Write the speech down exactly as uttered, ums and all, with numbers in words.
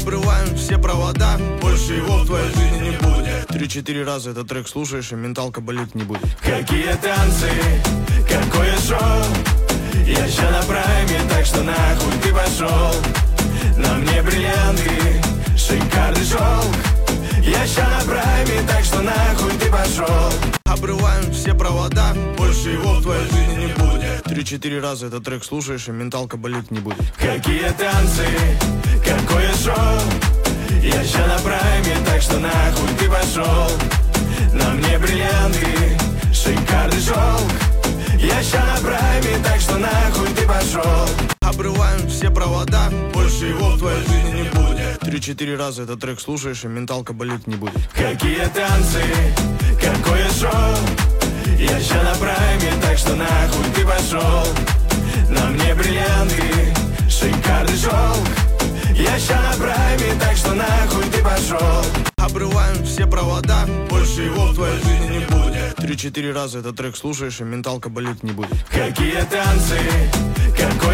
Обрываем все провода, больше его в твоей жизни не будет. Три-четыре раза этот трек слушаешь, и менталка болеть не будет. Какие танцы, какое шоу. Я ща на прайме, так что нахуй ты пошел. На мне бриллианты, шикарный шелк. Я ща на прайме, так что нахуй ты пошел. Обрываем все провода, больше его в твоей жизни не будет. Три-четыре раза этот трек слушаешь, и менталка болеть не будет. Какие танцы, какое шоу. Я ща на прайме, так что нахуй ты пошел. На мне бриллианты, шикарный шелк. Я ща на прайме, так что нахуй ты пошел. Обрываем все провода, больше его в твоей жизни не будет. Три-четыре раза этот трек слушаешь, и менталка болеть не будет. Какие танцы, какое шоу. Я ща на прайме, так что нахуй ты пошел. На мне бриллианты, шикарный шелк. Я ща на прайме, так что нахуй ты пошел. Обрываем все провода, больше его в твоей жизни не будет. Три-четыре раза этот трек слушаешь, и менталка болеть не будет. Какие танцы, какое